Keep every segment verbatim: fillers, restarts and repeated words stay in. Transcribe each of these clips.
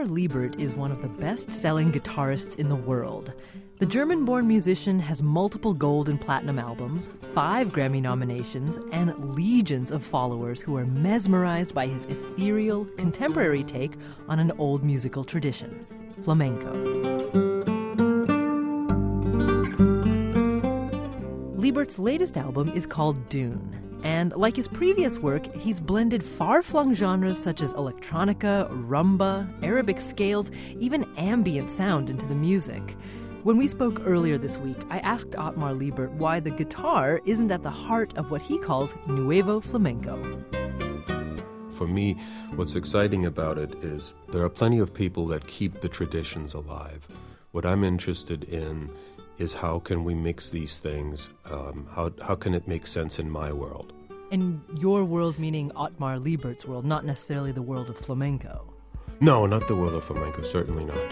Ottmar Liebert is one of the best-selling guitarists in the world. The German-born musician has multiple gold and platinum albums, five Grammy nominations, and legions of followers who are mesmerized by his ethereal, contemporary take on an old musical tradition, flamenco. Liebert's latest album is called Dune. And like his previous work, he's blended far-flung genres such as electronica, rumba, Arabic scales, even ambient sound into the music. When we spoke earlier this week, I asked Ottmar Liebert why the guitar isn't at the heart of what he calls Nuevo Flamenco. For me, what's exciting about it is there are plenty of people that keep the traditions alive. What I'm interested in is how can we mix these things, um, how how can it make sense in my world? In your world meaning Ottmar Liebert's world, not necessarily the world of flamenco. No, not the world of flamenco, certainly not.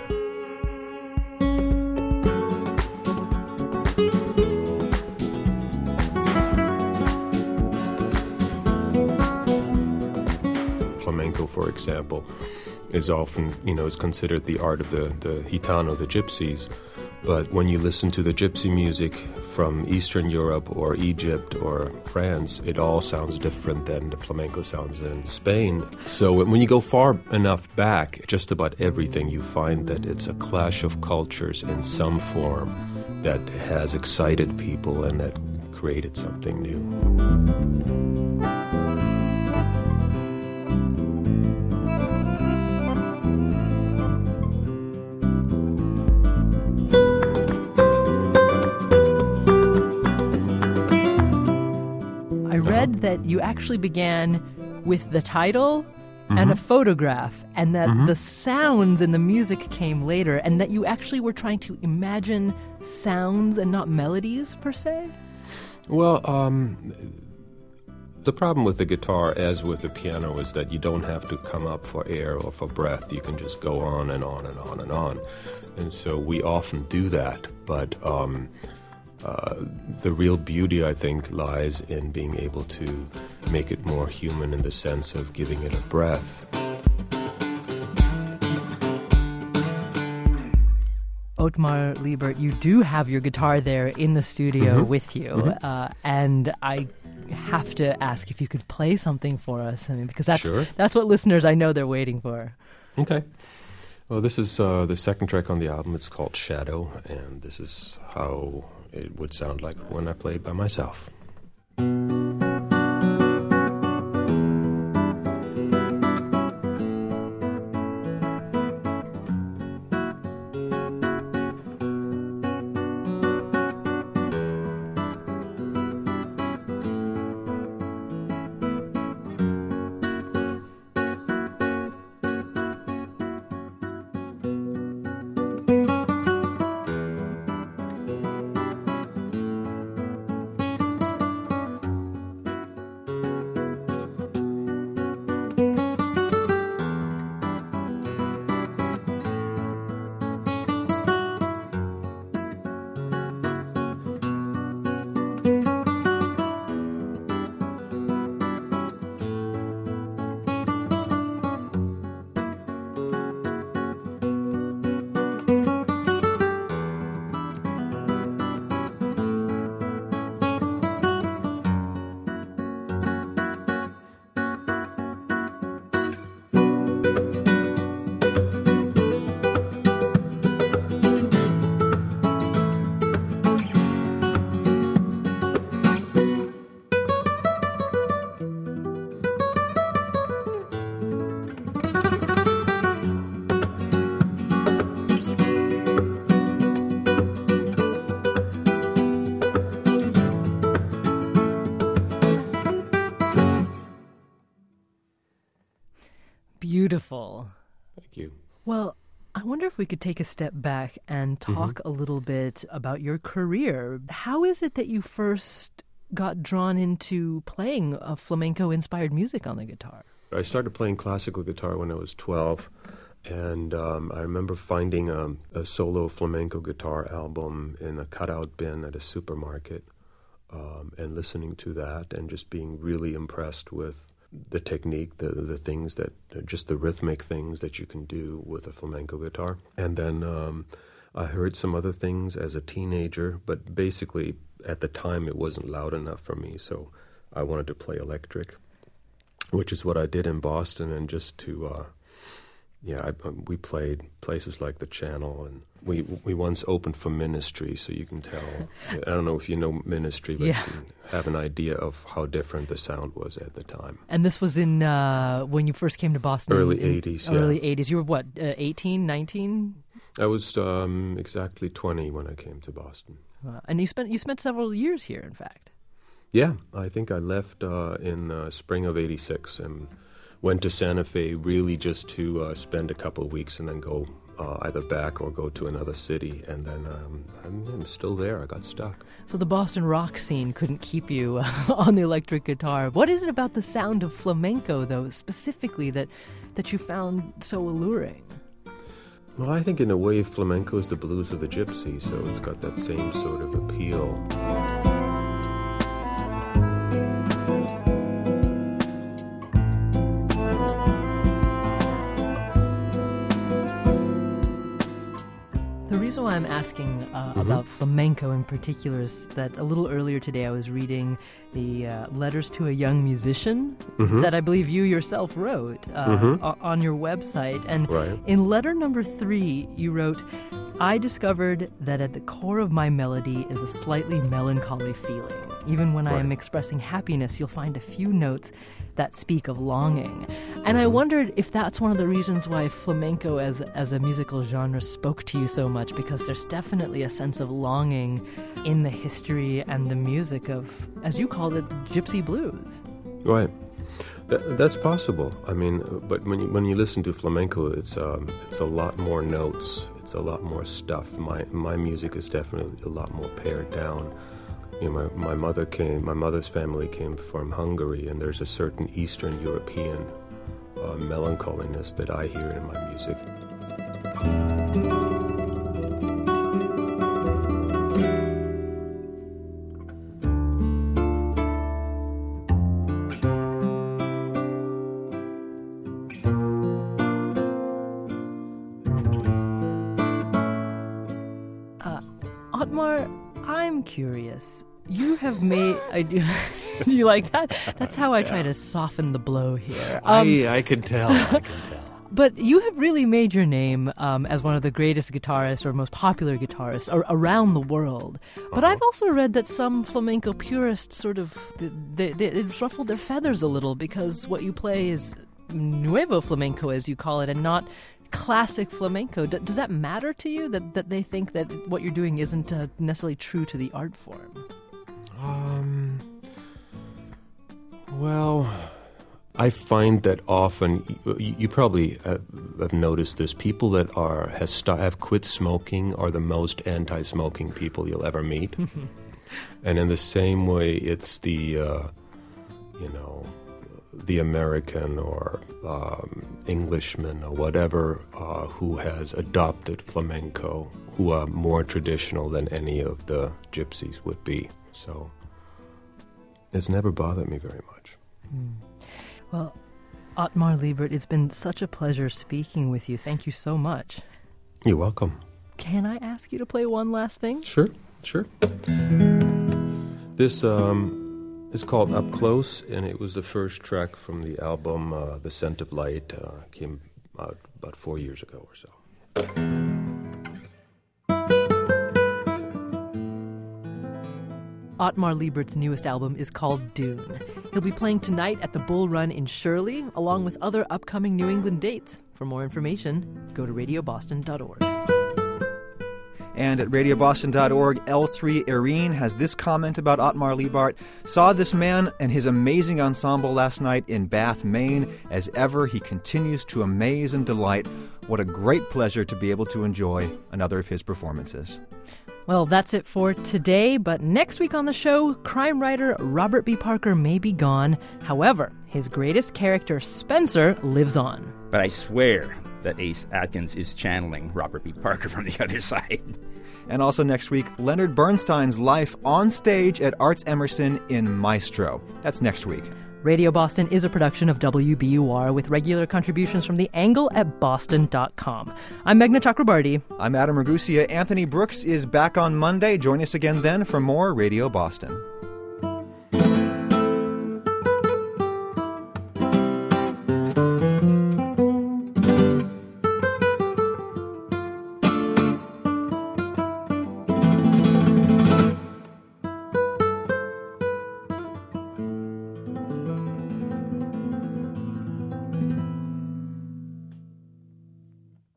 Flamenco, for example, is often, you know, is considered the art of the, the Gitano, the gypsies. But when you listen to the gypsy music from Eastern Europe or Egypt or France, it all sounds different than the flamenco sounds in Spain. So when you go far enough back, just about everything, you find that it's a clash of cultures in some form that has excited people and that created something new. That you actually began with the title mm-hmm. and a photograph, and that mm-hmm. the sounds and the music came later, and that you actually were trying to imagine sounds and not melodies, per se? Well, um, the problem with the guitar, as with the piano, is that you don't have to come up for air or for breath. You can just go on and on and on and on. And so we often do that, but... Um, Uh, the real beauty, I think, lies in being able to make it more human in the sense of giving it a breath. Ottmar Liebert, you do have your guitar there in the studio mm-hmm. with you, mm-hmm. uh, and I have to ask if you could play something for us, I mean, because that's sure. that's what listeners I know they're waiting for. Okay. Well, this is uh, the second track on the album. It's called Shadow, and this is how it would sound like when I played by myself. Beautiful. Thank you. Well, I wonder if we could take a step back and talk mm-hmm. a little bit about your career. How is it that you first got drawn into playing a flamenco-inspired music on the guitar? I started playing classical guitar when I was twelve, and um, I remember finding a, a solo flamenco guitar album in a cutout bin at a supermarket um, and listening to that and just being really impressed with the technique, the the things that, just the rhythmic things that you can do with a flamenco guitar. And then um, I heard some other things as a teenager, but basically at the time it wasn't loud enough for me, so I wanted to play electric, which is what I did in Boston, and just to, uh, yeah, I, we played places like the Channel, and we we once opened for Ministry, so you can tell. I don't know if you know Ministry, but yeah. you can have an idea of how different the sound was at the time. And this was in, uh, when you first came to Boston? Early in, eighties, in, yeah. Early eighties. You were what, uh, eighteen, nineteen? I was um, exactly twenty when I came to Boston. Uh, and you spent you spent several years here, in fact. Yeah, I think I left uh, in uh, spring of eighty-six and went to Santa Fe really just to uh, spend a couple of weeks and then go uh, either back or go to another city. And then um, I'm, I'm still there. I got stuck. So the Boston rock scene couldn't keep you uh, on the electric guitar. What is it about the sound of flamenco, though, specifically, that, that you found so alluring? Well, I think in a way flamenco is the blues of the gypsy, so it's got that same sort of appeal. The reason why I'm asking uh, Mm-hmm. about flamenco in particular is that a little earlier today I was reading the uh, Letters to a Young Musician Mm-hmm. that I believe you yourself wrote uh, Mm-hmm. o- on your website. And Right. in letter number three, you wrote, I discovered that at the core of my melody is a slightly melancholy feeling. Even when I am Right. expressing happiness, you'll find a few notes that speak of longing. And I Mm-hmm. wondered if that's one of the reasons why flamenco as as a musical genre spoke to you so much, because there's definitely a sense of longing in the history and the music of, as you called it, the gypsy blues. Right. That, that's possible. I mean, but when you, when you listen to flamenco, it's um, it's a lot more notes. It's a lot more stuff. My my music is definitely a lot more pared down. You know, my, my mother came. My mother's family came from Hungary, and there's a certain Eastern European uh, melancholiness that I hear in my music. Otmar, I'm curious. You have made. I do. Do you like that? That's how I try to soften the blow here. Um, I, I can tell. I can tell. But you have really made your name um, as one of the greatest guitarists or most popular guitarists ar- around the world. But Uh-huh. I've also read that some flamenco purists sort of they, they, they ruffled their feathers a little because what you play is nuevo flamenco, as you call it, and not classic flamenco. D- does that matter to you that, that they think that what you're doing isn't uh, necessarily true to the art form? Um. Well, I find that often you, you probably have, have noticed this. People that are has st- have quit smoking are the most anti-smoking people you'll ever meet. And in the same way, it's the uh, you know the American or um, Englishman or whatever uh, who has adopted flamenco, who are more traditional than any of the gypsies would be. So it's never bothered me very much. Mm. Well, Otmar Liebert, it's been such a pleasure speaking with you. Thank you so much. You're welcome. Can I ask you to play one last thing? Sure, sure. This um, is called Up Close, and it was the first track from the album uh, The Scent of Light. Uh, came out about four years ago or so. Otmar Liebert's newest album is called Dune. He'll be playing tonight at the Bull Run in Shirley, along with other upcoming New England dates. For more information, go to radio boston dot org. And at radio boston dot org, L three Irene has this comment about Otmar Liebert. Saw this man and his amazing ensemble last night in Bath, Maine. As ever, he continues to amaze and delight. What a great pleasure to be able to enjoy another of his performances. Well, that's it for today, but next week on the show, crime writer Robert B. Parker may be gone. However, his greatest character, Spencer, lives on. But I swear that Ace Atkins is channeling Robert B. Parker from the other side. And also next week, Leonard Bernstein's life on stage at Arts Emerson in Maestro. That's next week. Radio Boston is a production of W B U R with regular contributions from The Angle at boston dot com. I'm Meghna Chakrabarty. I'm Adam Ragusia. Anthony Brooks is back on Monday. Join us again then for more Radio Boston.